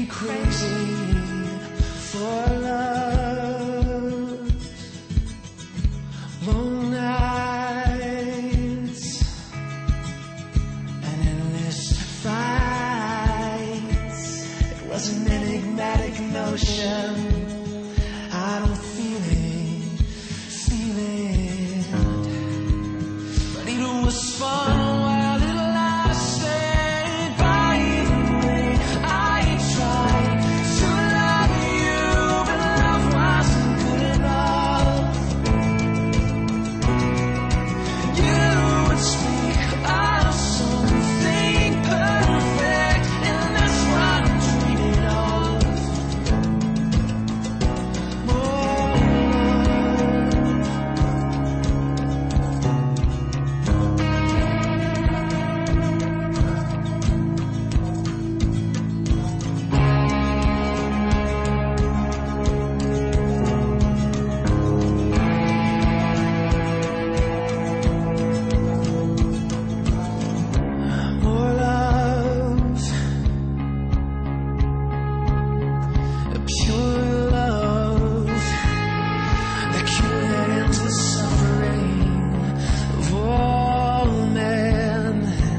me crazy for love. Long nights and endless fights. It was an enigmatic notion. I don't feel it, but it was fun while it lasted. By the way, I tried to love you, but love wasn't good enough. You would speak of something perfect, and that's what I'm dreaming of. More love, a pure love, the cure that ends the suffering of all men.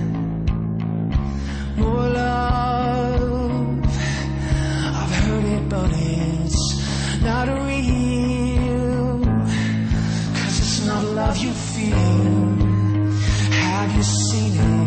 More love, I've heard it, but it's not real, 'cause it's not love you feel. Have you seen it?